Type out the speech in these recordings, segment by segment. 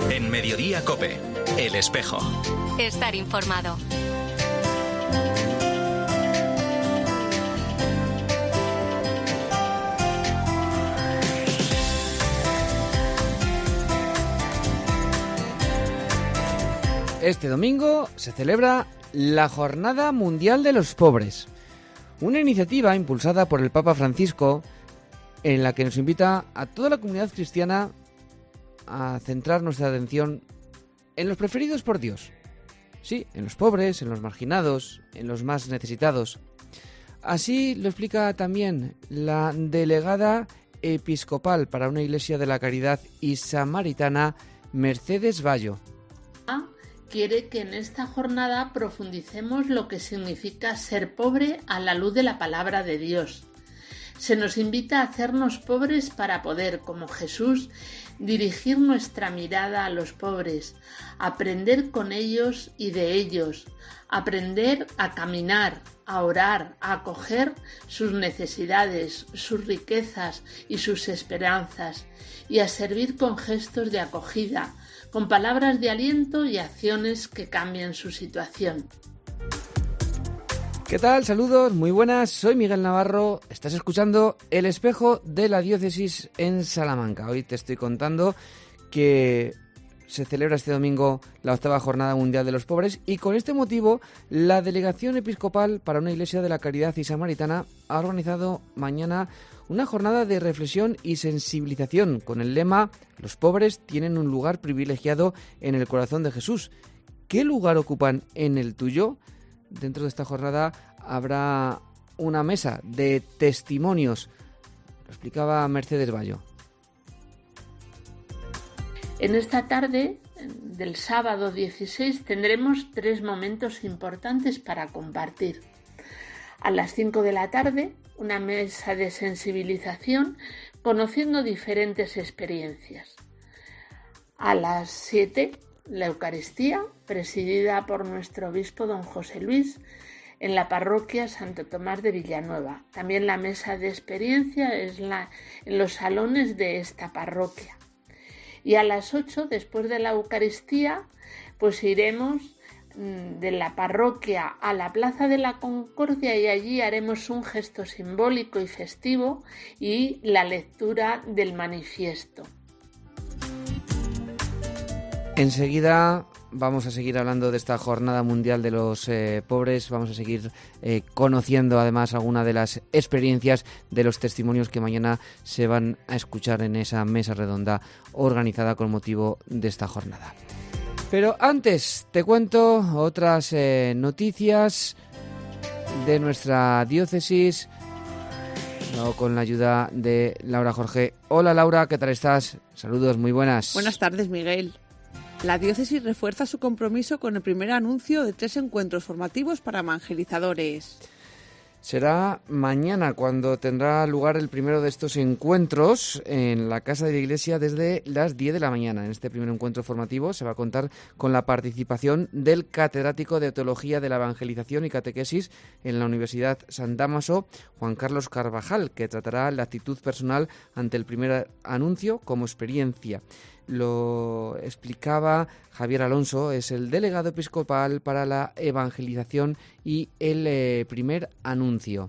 En Mediodía COPE, El Espejo. Estar informado. Este domingo se celebra la Jornada Mundial de los Pobres, una iniciativa impulsada por el Papa Francisco en la que nos invita a toda la comunidad cristiana a centrar nuestra atención en los preferidos por Dios. Sí, en los pobres, en los marginados, en los más necesitados. Así lo explica también la delegada episcopal para una iglesia de la caridad y samaritana, Mercedes Bayo. Quiere que en esta jornada profundicemos lo que significa ser pobre a la luz de la palabra de Dios. Se nos invita a hacernos pobres para poder, como Jesús, dirigir nuestra mirada a los pobres, aprender con ellos y de ellos, aprender a caminar, a orar, a acoger sus necesidades, sus riquezas y sus esperanzas, y a servir con gestos de acogida, con palabras de aliento y acciones que cambien su situación. ¿Qué tal? Saludos, muy buenas, soy Miguel Navarro, estás escuchando El Espejo de la Diócesis en Salamanca. Hoy te estoy contando que se celebra este domingo la 8ª Jornada Mundial de los Pobres y con este motivo la Delegación Episcopal para una Iglesia de la Caridad y Samaritana ha organizado mañana una jornada de reflexión y sensibilización con el lema «Los pobres tienen un lugar privilegiado en el corazón de Jesús». ¿Qué lugar ocupan en el tuyo? Dentro de esta jornada habrá una mesa de testimonios. Lo explicaba Mercedes Bayo. En esta tarde del sábado 16 tendremos 3 momentos importantes para compartir. A las 5 de la tarde, una mesa de sensibilización conociendo diferentes experiencias. A las 7, la Eucaristía, presidida por nuestro obispo don José Luis, en la parroquia Santo Tomás de Villanueva. También la mesa de experiencia es en los salones de esta parroquia. Y a las 8, después de la Eucaristía, pues iremos de la parroquia a la Plaza de la Concordia y allí haremos un gesto simbólico y festivo y la lectura del manifiesto. Enseguida vamos a seguir hablando de esta Jornada Mundial de los Pobres, vamos a seguir conociendo además alguna de las experiencias de los testimonios que mañana se van a escuchar en esa mesa redonda organizada con motivo de esta jornada. Pero antes te cuento otras noticias de nuestra diócesis con la ayuda de Laura Jorge. Hola Laura, ¿qué tal estás? Saludos, muy buenas. Buenas tardes, Miguel. La diócesis refuerza su compromiso con el primer anuncio de 3 encuentros formativos para evangelizadores. Será mañana cuando tendrá lugar el primero de estos encuentros en la Casa de la Iglesia desde las 10 de la mañana. En este primer encuentro formativo se va a contar con la participación del catedrático de Teología de la Evangelización y Catequesis en la Universidad San Dámaso, Juan Carlos Carvajal, que tratará la actitud personal ante el primer anuncio como experiencia. Lo explicaba Javier Alonso, es el delegado episcopal para la evangelización y el primer anuncio.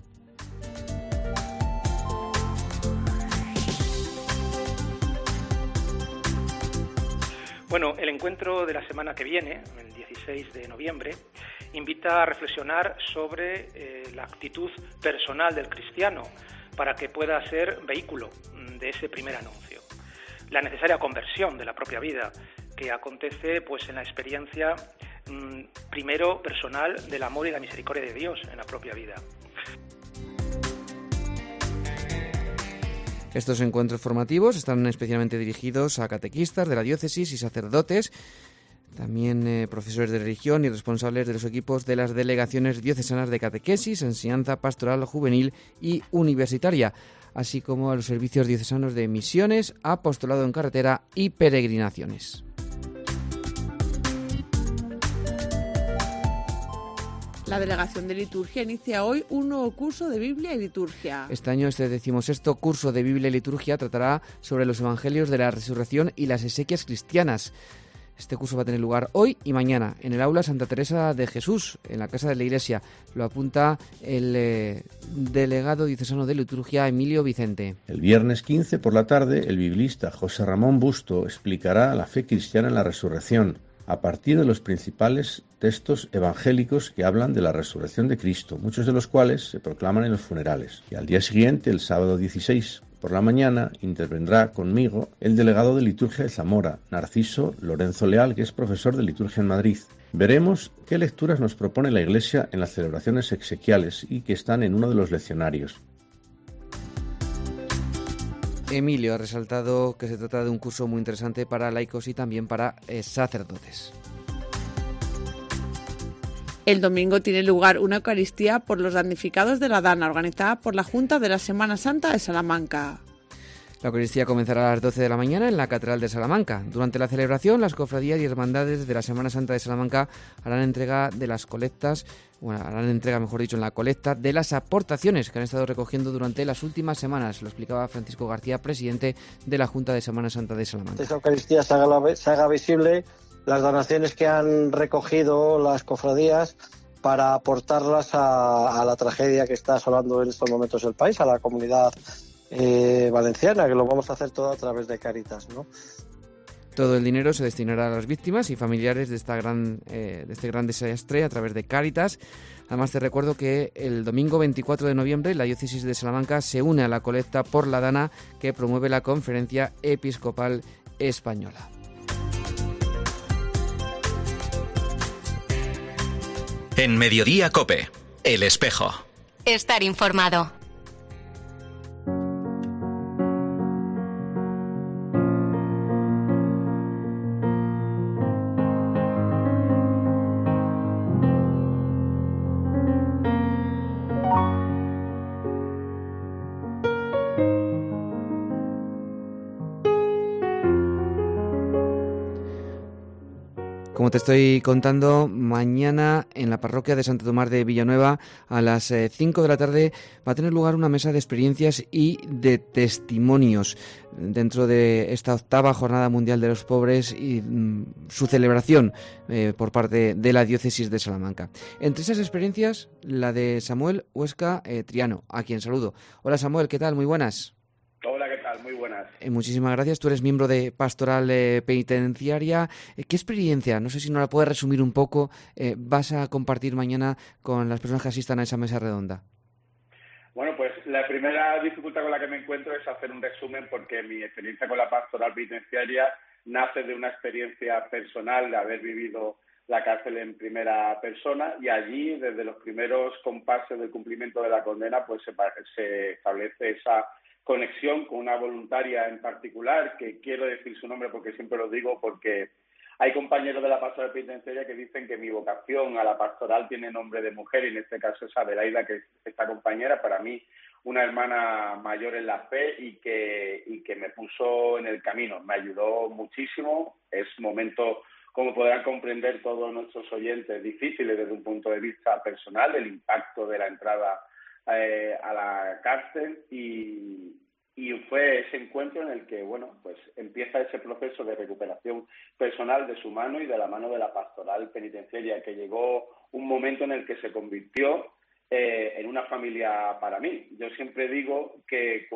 Bueno, el encuentro de la semana que viene, el 16 de noviembre, invita a reflexionar sobre la actitud personal del cristiano para que pueda ser vehículo de ese primer anuncio. La necesaria conversión de la propia vida que acontece pues en la experiencia primero personal del amor y la misericordia de Dios en la propia vida. Estos encuentros formativos están especialmente dirigidos a catequistas de la diócesis y sacerdotes, también profesores de religión y responsables de los equipos de las delegaciones diocesanas de catequesis, enseñanza pastoral juvenil y universitaria, así como a los servicios diocesanos de misiones, apostolado en carretera y peregrinaciones. La Delegación de Liturgia inicia hoy un nuevo curso de Biblia y Liturgia. Este año, este 16º curso de Biblia y Liturgia tratará sobre los evangelios de la resurrección y las exequias cristianas. Este curso va a tener lugar hoy y mañana en el aula Santa Teresa de Jesús, en la Casa de la Iglesia. Lo apunta el delegado diocesano de liturgia, Emilio Vicente. El viernes 15 por la tarde, el biblista José Ramón Busto explicará la fe cristiana en la resurrección, a partir de los principales textos evangélicos que hablan de la resurrección de Cristo, muchos de los cuales se proclaman en los funerales. Y al día siguiente, el sábado 16, por la mañana, intervendrá conmigo el delegado de liturgia de Zamora, Narciso Lorenzo Leal, que es profesor de liturgia en Madrid. Veremos qué lecturas nos propone la Iglesia en las celebraciones exequiales y que están en uno de los leccionarios. Emilio ha resaltado que se trata de un curso muy interesante para laicos y también para sacerdotes. El domingo tiene lugar una Eucaristía por los damnificados de la Dana, organizada por la Junta de la Semana Santa de Salamanca. La Eucaristía comenzará a las 12 de la mañana en la Catedral de Salamanca. Durante la celebración, las cofradías y hermandades de la Semana Santa de Salamanca harán entrega de las colectas, en la colecta de las aportaciones que han estado recogiendo durante las últimas semanas. Lo explicaba Francisco García, presidente de la Junta de Semana Santa de Salamanca. Esta Eucaristía se haga visible las donaciones que han recogido las cofradías para aportarlas a la tragedia que está asolando en estos momentos el país, a la comunidad valenciana, que lo vamos a hacer todo a través de Cáritas, ¿no? Todo el dinero se destinará a las víctimas y familiares de este gran desastre a través de Cáritas. Además, te recuerdo que el domingo 24 de noviembre la diócesis de Salamanca se une a la colecta por la Dana que promueve la Conferencia Episcopal Española. En Mediodía COPE, El Espejo. Estar informado. Como te estoy contando, mañana en la parroquia de Santo Tomás de Villanueva a las 5 de la tarde va a tener lugar una mesa de experiencias y de testimonios dentro de esta 8ª Jornada Mundial de los Pobres y su celebración por parte de la Diócesis de Salamanca. Entre esas experiencias, la de Samuel Huesca Triano, a quien saludo. Hola Samuel, ¿qué tal? Muy buenas. Hola, ¿qué tal? Muy buenas. Muchísimas gracias. Tú eres miembro de Pastoral Penitenciaria. ¿Qué experiencia, no sé si nos la puedes resumir un poco, vas a compartir mañana con las personas que asistan a esa mesa redonda? Bueno, pues la primera dificultad con la que me encuentro es hacer un resumen porque mi experiencia con la Pastoral Penitenciaria nace de una experiencia personal de haber vivido la cárcel en primera persona y allí, desde los primeros compases del cumplimiento de la condena, pues se establece esa conexión con una voluntaria en particular, que quiero decir su nombre porque siempre lo digo, porque hay compañeros de la pastoral penitenciaria que dicen que mi vocación a la pastoral tiene nombre de mujer, y en este caso es Adelaida, que es esta compañera, para mí una hermana mayor en la fe y que me puso en el camino, me ayudó muchísimo. Es momento, como podrán comprender todos nuestros oyentes, difíciles desde un punto de vista personal, el impacto de la entrada a la cárcel y fue ese encuentro en el que, bueno, pues empieza ese proceso de recuperación personal de su mano y de la mano de la pastoral penitenciaria, que llegó un momento en el que se convirtió en una familia para mí. Yo siempre digo que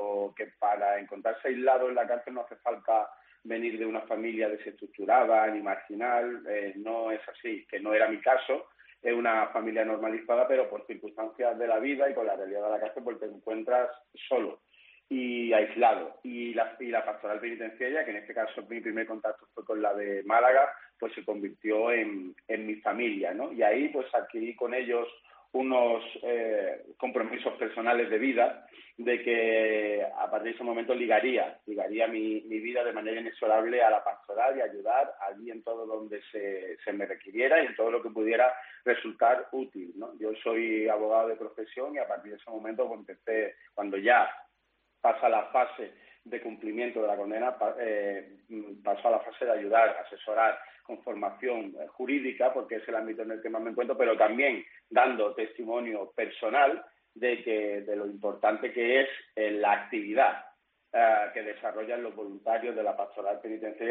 para encontrarse aislado en la cárcel no hace falta venir de una familia desestructurada ni marginal, no es así, que no era mi caso. Es una familia normalizada, pero por circunstancias de la vida y con la realidad de la cárcel, pues te encuentras solo y aislado. Y la pastoral penitenciaria, que en este caso mi primer contacto fue con la de Málaga, pues se convirtió en mi familia, ¿no? Y ahí pues adquirí con ellos unos compromisos personales de vida, de que a partir de ese momento ligaría mi vida de manera inexorable a la pastoral y ayudar allí en todo donde se me requiriera y en todo lo que pudiera resultar útil, ¿no? Yo soy abogado de profesión y a partir de ese momento pues empecé, cuando ya pasa la fase de cumplimiento de la condena, pasó a la fase de ayudar, asesorar con formación jurídica, porque es el ámbito en el que más me encuentro, pero también dando testimonio personal de lo importante que es la actividad que desarrollan los voluntarios de la pastoral penitenciaria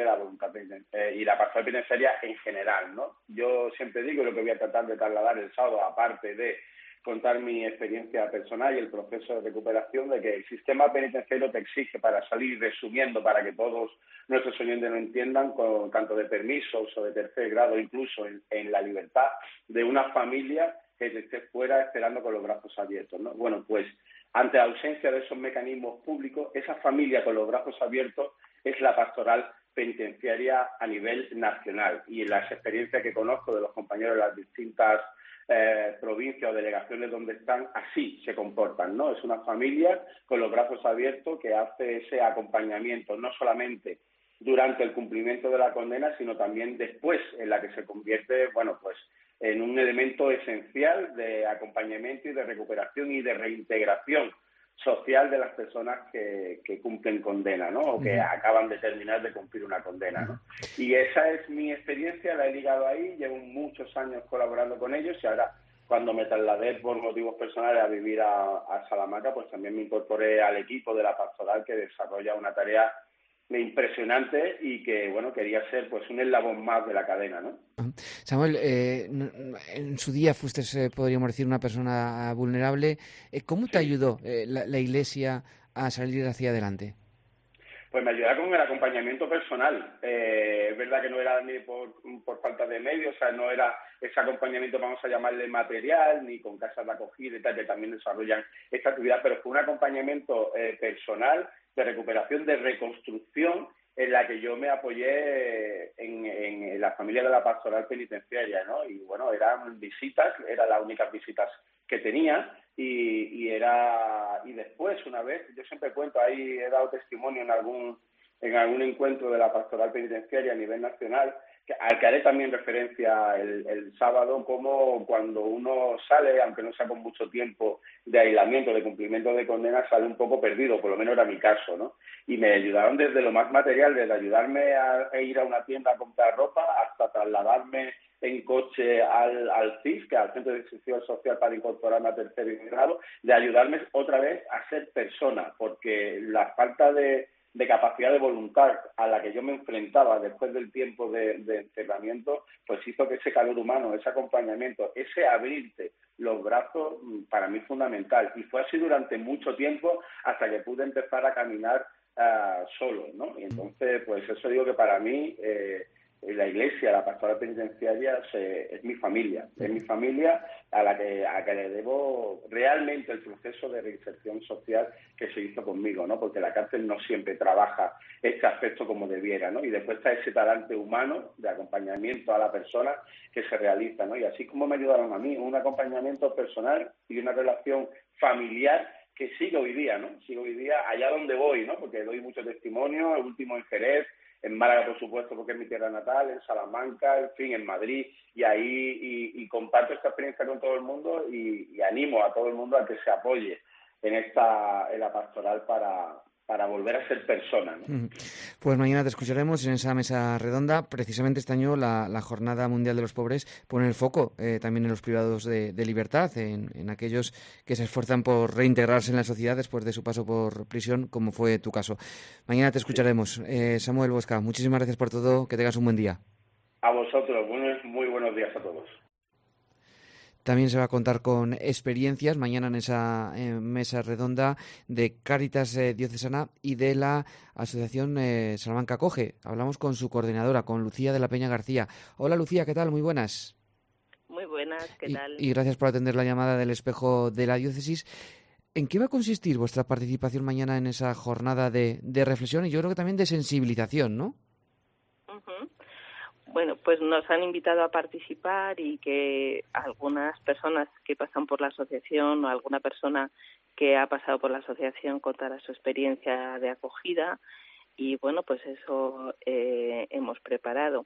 y la pastoral penitenciaria en general, ¿no? Yo siempre digo, lo que voy a tratar de trasladar el sábado, aparte de contar mi experiencia personal y el proceso de recuperación, de que el sistema penitenciario te exige, para salir, resumiendo, para que todos nuestros oyentes lo entiendan, con tanto de permisos o de tercer grado, incluso en la libertad, de una familia que te esté fuera esperando con los brazos abiertos, ¿no? Bueno, pues ante la ausencia de esos mecanismos públicos, esa familia con los brazos abiertos es la pastoral penitenciaria a nivel nacional. Y en las experiencias que conozco de los compañeros de las distintas provincias o delegaciones donde están, así se comportan, ¿no? Es una familia con los brazos abiertos que hace ese acompañamiento, no solamente durante el cumplimiento de la condena, sino también después, en la que se convierte, bueno, pues en un elemento esencial de acompañamiento y de recuperación y de reintegración social de las personas que cumplen condena, ¿no? O que acaban de terminar de cumplir una condena, ¿no? Y esa es mi experiencia, la he ligado ahí, llevo muchos años colaborando con ellos y ahora, cuando me trasladé por motivos personales a vivir a Salamanca, pues también me incorporé al equipo de la pastoral, que desarrolla una tarea impresionante y que, bueno, quería ser pues un eslabón más de la cadena, ¿no? Samuel, en su día fuiste, podríamos decir, una persona vulnerable. ¿Cómo te ayudó la Iglesia a salir hacia adelante? Pues me ayudaba con el acompañamiento personal. Es verdad que no era ni por falta de medios, o sea, no era ese acompañamiento, vamos a llamarle material, ni con casas de acogida y tal, que también desarrollan esta actividad, pero fue un acompañamiento personal, de recuperación, de reconstrucción, en la que yo me apoyé en la familia de la pastoral penitenciaria, ¿no? Y bueno, eran visitas, eran las únicas visitas que tenía, y después, una vez, yo siempre cuento, ahí he dado testimonio en algún encuentro de la pastoral penitenciaria a nivel nacional, al que haré también referencia el sábado, como cuando uno sale, aunque no sea con mucho tiempo de aislamiento, de cumplimiento de condena, sale un poco perdido, por lo menos era mi caso, ¿no? Y me ayudaron desde lo más material, desde ayudarme a ir a una tienda a comprar ropa, hasta trasladarme en coche al CIS, que es al Centro de Inserción Social, para incorporarme a tercer grado, de ayudarme otra vez a ser persona, porque la falta de capacidad de voluntad a la que yo me enfrentaba después del tiempo de encerramiento, pues hizo que ese calor humano, ese acompañamiento, ese abrirte los brazos, para mí fundamental. Y fue así durante mucho tiempo, hasta que pude empezar a caminar solo, ¿no? Y entonces, pues eso digo que para mí la Iglesia, la pastoral penitenciaria, es mi familia. Es mi familia a la que le debo realmente el proceso de reinserción social que se hizo conmigo, ¿no? Porque la cárcel no siempre trabaja este aspecto como debiera, ¿no? Y después está ese talante humano de acompañamiento a la persona que se realiza, ¿no? Y así como me ayudaron a mí, un acompañamiento personal y una relación familiar que sigo hoy día, ¿no? Sigo hoy día allá donde voy, ¿no? Porque doy mucho testimonio, el último en Jerez, en Málaga, por supuesto, porque es mi tierra natal, en Salamanca, en fin, en Madrid, y ahí y comparto esta experiencia con todo el mundo y animo a todo el mundo a que se apoye en la pastoral para volver a ser persona, ¿no? Pues mañana te escucharemos en esa mesa redonda. Precisamente este año la Jornada Mundial de los Pobres pone el foco también en los privados de libertad, en aquellos que se esfuerzan por reintegrarse en la sociedad después de su paso por prisión, como fue tu caso. Mañana te escucharemos. Samuel Bosca, muchísimas gracias por todo, que tengas un buen día. A vosotros, muy buenos días a todos. También se va a contar con experiencias mañana en esa mesa redonda de Cáritas Diocesana y de la Asociación Salamanca Acoge. Hablamos con su coordinadora, con Lucía de la Peña García. Hola Lucía, ¿qué tal? Muy buenas. Muy buenas, ¿qué tal? Y gracias por atender la llamada del Espejo de la Diócesis. ¿En qué va a consistir vuestra participación mañana en esa jornada de reflexión y yo creo que también de sensibilización, ¿no? Uh-huh. Bueno, pues nos han invitado a participar y que algunas personas que pasan por la asociación o alguna persona que ha pasado por la asociación contará su experiencia de acogida y bueno, pues eso hemos preparado.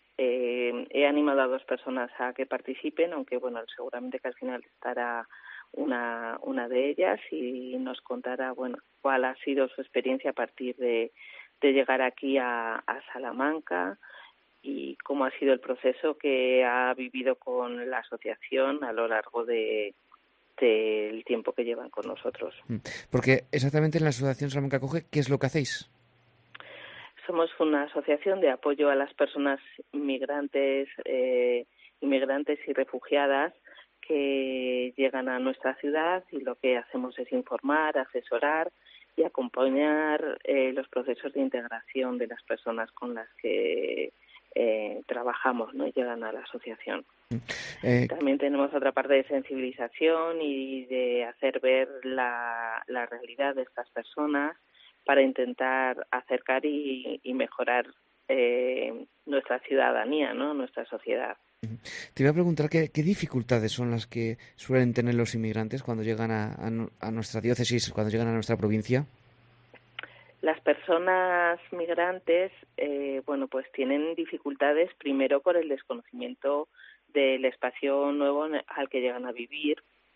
He animado a 2 personas a que participen, aunque bueno, seguramente que al final estará una de ellas y nos contará bueno cuál ha sido su experiencia a partir de llegar aquí a Salamanca y cómo ha sido el proceso que ha vivido con la asociación a lo largo de del tiempo que llevan con nosotros. Porque exactamente en la Asociación Salamanca Acoge, ¿qué es lo que hacéis? Somos una asociación de apoyo a las personas inmigrantes y refugiadas que llegan a nuestra ciudad, y lo que hacemos es informar, asesorar y acompañar los procesos de integración de las personas con las que trabajamos, ¿no? Y llegan a la asociación. También tenemos otra parte de sensibilización y de hacer ver la realidad de estas personas para intentar acercar y mejorar nuestra ciudadanía, ¿no? Nuestra sociedad. Te iba a preguntar qué dificultades son las que suelen tener los inmigrantes cuando llegan a nuestra diócesis, cuando llegan a nuestra provincia. Las personas migrantes, pues tienen dificultades primero por el desconocimiento del espacio nuevo al que llegan a vivir.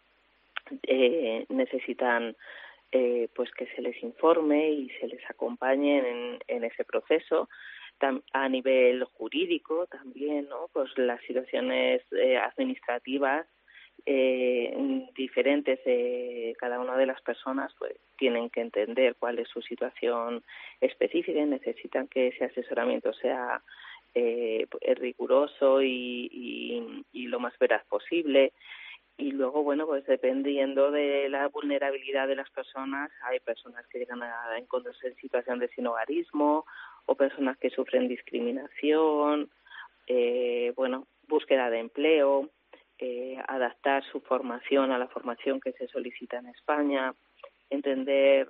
Necesitan pues que se les informe y se les acompañe en ese proceso. A nivel jurídico también, ¿no? Pues las situaciones administrativas diferentes de cada una de las personas, pues tienen que entender cuál es su situación específica y necesitan que ese asesoramiento sea riguroso y lo más veraz posible. Y luego, pues dependiendo de la vulnerabilidad de las personas, hay personas que llegan a encontrarse en situación de sinhogarismo o personas que sufren discriminación, búsqueda de empleo, adaptar su formación a la formación que se solicita en España, entender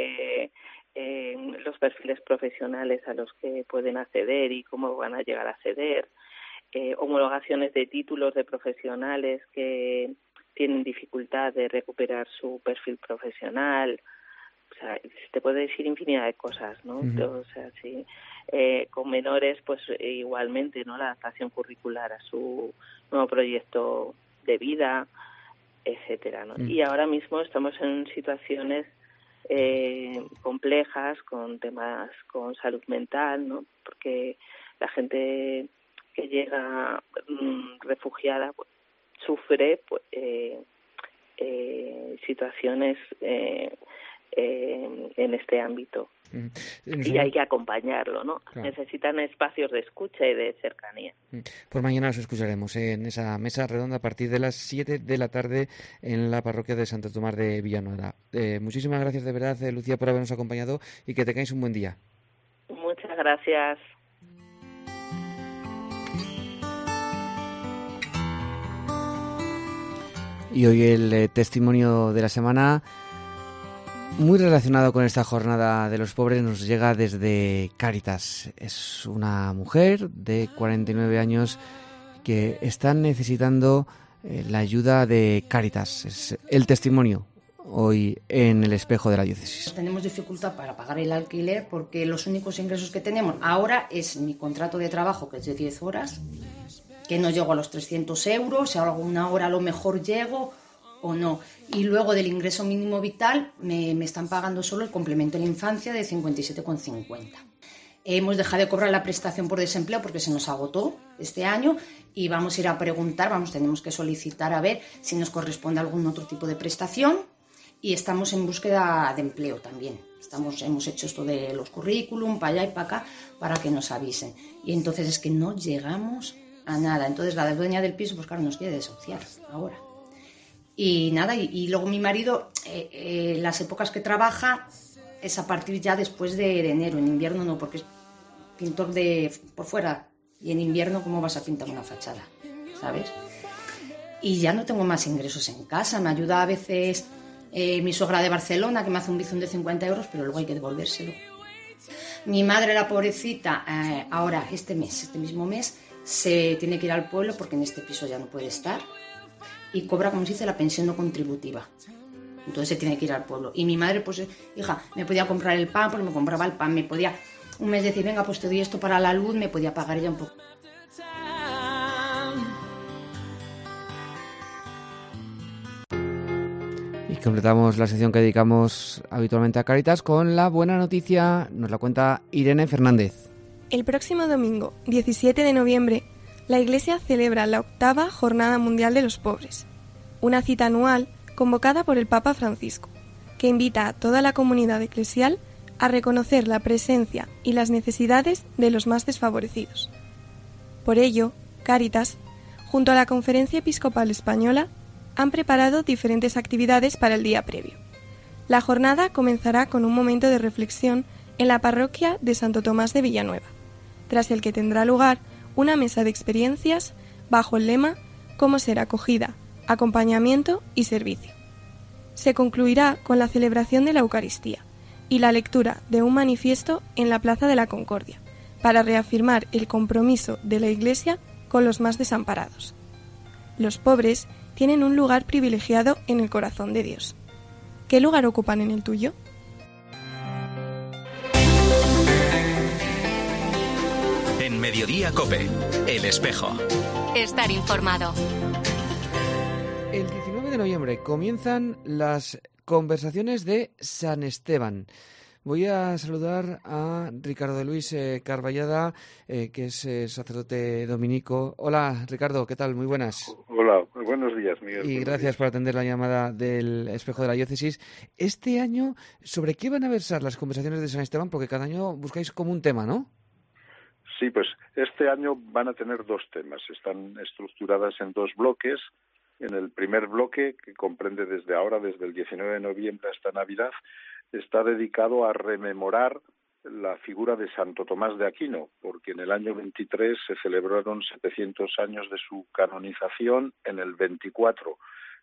los perfiles profesionales a los que pueden acceder y cómo van a llegar a acceder, homologaciones de títulos de profesionales que tienen dificultad de recuperar su perfil profesional. O sea, te puedo decir infinidad de cosas, ¿no? Uh-huh. O sea, sí. Con menores, pues igualmente, ¿no? La adaptación curricular a su nuevo proyecto de vida, etcétera, ¿no? Y ahora mismo estamos en situaciones complejas con temas con salud mental, ¿no? Porque la gente que llega refugiada pues, sufre situaciones en este ámbito y hay que acompañarlo, ¿no? Claro. Necesitan espacios de escucha y de cercanía. Pues mañana los escucharemos en esa mesa redonda a partir de las 7 de la tarde en la parroquia de Santo Tomás de Villanueva. Muchísimas gracias de verdad, Lucía, por habernos acompañado y que tengáis un buen día. Muchas gracias. Y hoy el testimonio de la semana, muy relacionado con esta jornada de los pobres, nos llega desde Cáritas. Es una mujer de 49 años que está necesitando la ayuda de Cáritas. Es el testimonio hoy en el espejo de la diócesis. Tenemos dificultad para pagar el alquiler porque los únicos ingresos que tenemos ahora es mi contrato de trabajo, que es de 10 horas, que no llego a los 300 euros, si hago alguna hora a lo mejor llego o no. Y luego del ingreso mínimo vital me están pagando solo el complemento de la infancia de 57,50. Hemos dejado de cobrar la prestación por desempleo porque se nos agotó este año y vamos a ir a preguntar, tenemos que solicitar a ver si nos corresponde algún otro tipo de prestación y estamos en búsqueda de empleo también. Hemos hecho esto de los currículum para allá y para acá para que nos avisen. Y entonces es que no llegamos a nada. Entonces la dueña del piso, pues claro, nos quiere desahuciar ahora. Y nada, y luego mi marido, las épocas que trabaja es a partir ya después de enero. En invierno no, porque es pintor por fuera. Y en invierno, ¿cómo vas a pintar una fachada? ¿Sabes? Y ya no tengo más ingresos en casa. Me ayuda a veces mi suegra de Barcelona, que me hace un bizum de 50 euros, pero luego hay que devolvérselo. Mi madre, la pobrecita, ahora este mismo mes, se tiene que ir al pueblo porque en este piso ya no puede estar y cobra, como se dice, la pensión no contributiva. Entonces se tiene que ir al pueblo. Y mi madre, pues, hija, me podía comprar el pan, porque me compraba el pan, me podía un mes decir, venga, pues te doy esto para la luz, me podía pagar ella un poco. Y completamos la sección que dedicamos habitualmente a Cáritas con la buena noticia, nos la cuenta Irene Fernández. El próximo domingo, 17 de noviembre, la Iglesia celebra la 8ª Jornada Mundial de los Pobres, una cita anual convocada por el Papa Francisco, que invita a toda la comunidad eclesial a reconocer la presencia y las necesidades de los más desfavorecidos. Por ello, Cáritas, junto a la Conferencia Episcopal Española, han preparado diferentes actividades para el día previo. La jornada comenzará con un momento de reflexión en la parroquia de Santo Tomás de Villanueva, tras el que tendrá lugar una mesa de experiencias bajo el lema «Cómo ser acogida, acompañamiento y servicio». Se concluirá con la celebración de la Eucaristía y la lectura de un manifiesto en la Plaza de la Concordia, para reafirmar el compromiso de la Iglesia con los más desamparados. Los pobres tienen un lugar privilegiado en el corazón de Dios. ¿Qué lugar ocupan en el tuyo? En Mediodía COPE, El Espejo. Estar informado. El 19 de noviembre comienzan las conversaciones de San Esteban. Voy a saludar a Ricardo de Luis Carballada, que es sacerdote dominico. Hola, Ricardo, ¿qué tal? Muy buenas. Hola, buenos días, Miguel. Y gracias por atender la llamada del Espejo de la Diócesis. Este año, ¿sobre qué van a versar las conversaciones de San Esteban? Porque cada año buscáis como un tema, ¿no? Sí, pues este año van a tener dos temas. Están estructuradas en dos bloques. En el primer bloque, que comprende desde el 19 de noviembre hasta Navidad, está dedicado a rememorar la figura de Santo Tomás de Aquino, porque en el año 23 se celebraron 700 años de su canonización, en el 24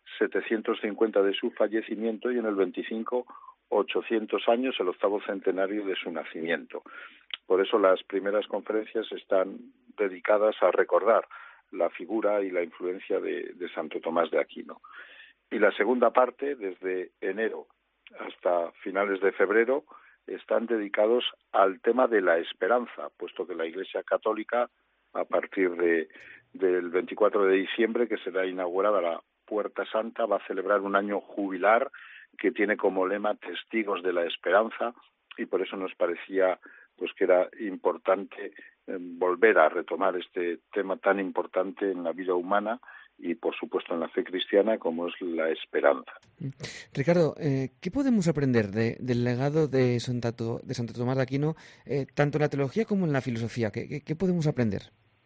750 de su fallecimiento y en el 25 800 años, el octavo centenario de su nacimiento. Por eso las primeras conferencias están dedicadas a recordar la figura y la influencia de Santo Tomás de Aquino. Y la segunda parte, desde enero hasta finales de febrero, están dedicados al tema de la esperanza, puesto que la Iglesia Católica, a partir del 24 de diciembre, que será inaugurada la Puerta Santa, va a celebrar un año jubilar que tiene como lema Testigos de la Esperanza, y por eso nos parecía pues que era importante volver a retomar este tema tan importante en la vida humana y, por supuesto, en la fe cristiana, como es la esperanza. Ricardo, ¿qué podemos aprender del legado de Santo Tomás de Aquino, tanto en la teología como en la filosofía? ¿Qué podemos aprender?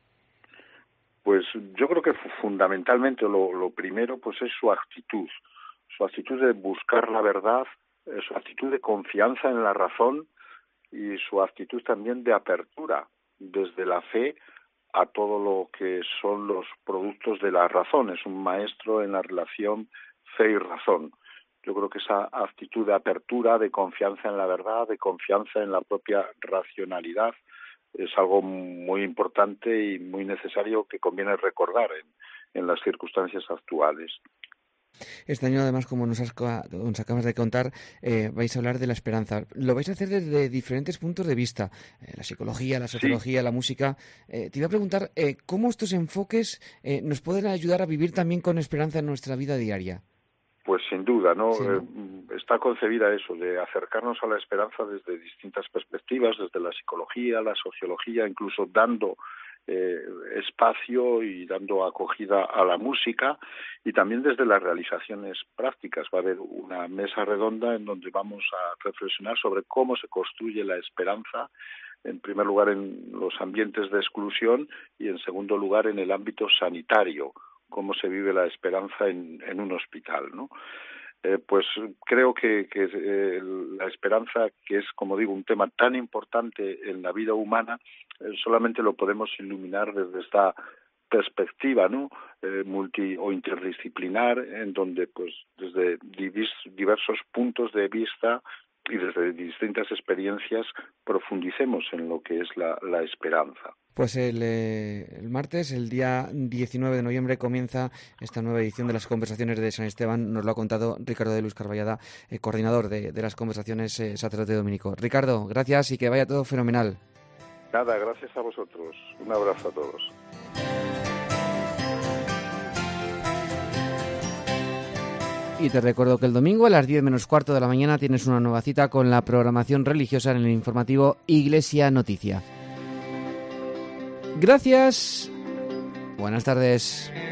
Pues yo creo que fundamentalmente lo primero pues es su actitud de buscar la verdad, su actitud de confianza en la razón y su actitud también de apertura desde la fe a todo lo que son los productos de la razón. Es un maestro en la relación fe y razón. Yo creo que esa actitud de apertura, de confianza en la verdad, de confianza en la propia racionalidad, es algo muy importante y muy necesario que conviene recordar en las circunstancias actuales. Este año, además, como nos acabas de contar, vais a hablar de la esperanza. Lo vais a hacer desde diferentes puntos de vista, la psicología, la sociología, la música. Te iba a preguntar cómo estos enfoques nos pueden ayudar a vivir también con esperanza en nuestra vida diaria. Pues sin duda, ¿no? Sí. Está concebida eso, de acercarnos a la esperanza desde distintas perspectivas, desde la psicología, la sociología, incluso dando espacio y dando acogida a la música, y también desde las realizaciones prácticas. Va a haber una mesa redonda en donde vamos a reflexionar sobre cómo se construye la esperanza, en primer lugar en los ambientes de exclusión y en segundo lugar en el ámbito sanitario, cómo se vive la esperanza en un hospital, ¿no? Pues creo que la esperanza, que es, como digo, un tema tan importante en la vida humana, solamente lo podemos iluminar desde esta perspectiva, ¿no? O interdisciplinar, en donde, pues, desde diversos puntos de vista y desde distintas experiencias profundicemos en lo que es la esperanza. Pues el martes, el día 19 de noviembre, comienza esta nueva edición de las conversaciones de San Esteban. Nos lo ha contado Ricardo de Luis Carballada, coordinador de las conversaciones sacerdote dominico. Ricardo, gracias y que vaya todo fenomenal. Nada, gracias a vosotros. Un abrazo a todos. Y te recuerdo que el domingo a las 10 menos cuarto de la mañana tienes una nueva cita con la programación religiosa en el informativo Iglesia Noticia. Gracias. Buenas tardes.